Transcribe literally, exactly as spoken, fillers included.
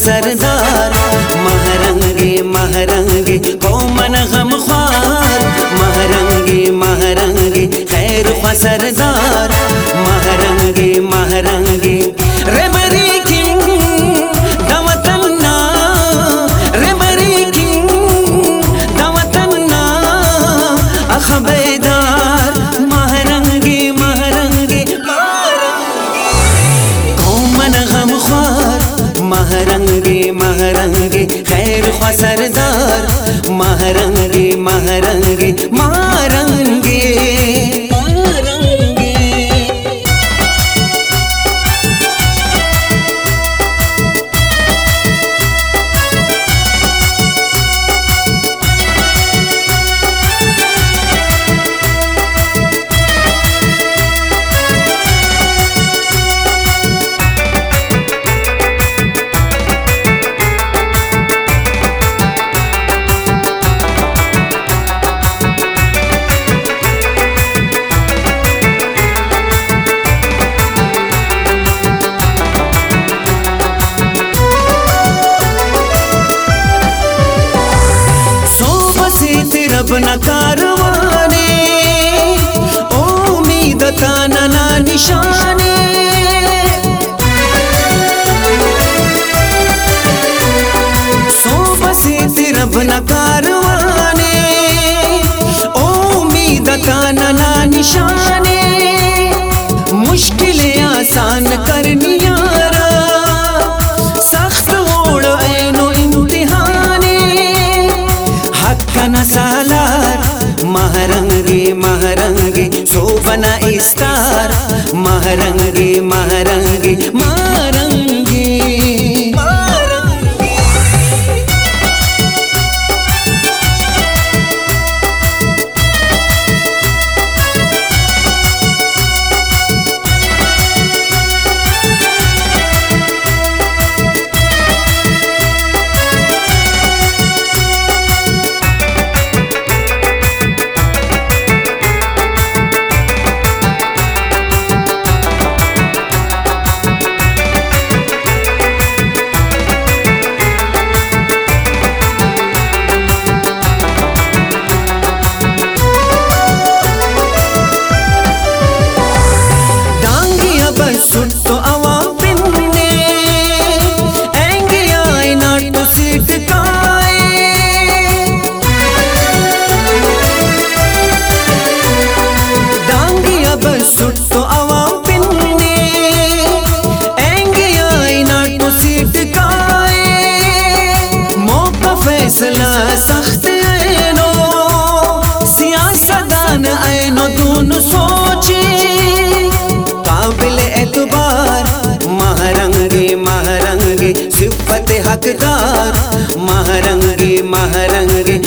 सरदार, महरंगे महरंगे कौमन गम ख्वार, महरंगे महरंगे खैर ख्वा सरदार, महरंगे महरंगे रेबरी king दवतन्ना, रेबरी king दवतन्ना अखबेदार, महरंगे महरंगे कौमन गम ख्वार, महरंगे महरंगे खैर ख्वा सरदार, महरंगे महरंगे महरंगे रब न कारवाने, उम्मीद का ना निशाने, सो बसीत रब न कारवाने, उम्मीद का ना निशाने, मुश्किलें आसान करनी यारा, सख्त ओढ़ ऐनो इम्तिहाने, हक न सालार, महरंगे महरंगे शोभना इस्तार, महरंगे महरंगे महरंगे सुट्टो अवाम पिन्ने, एंगे आए नाटो सीट काए, डांगी अब सुट्टो अवाम पिन्ने, एंगे आए नाटो सीट काए, मौका फैसला सख्त ऐनो, सियासतदान ऐनो दोनों सोचे, काबिल एतबार, महरंगे महरंगे सिफत हकदार, महरंगे महरंगे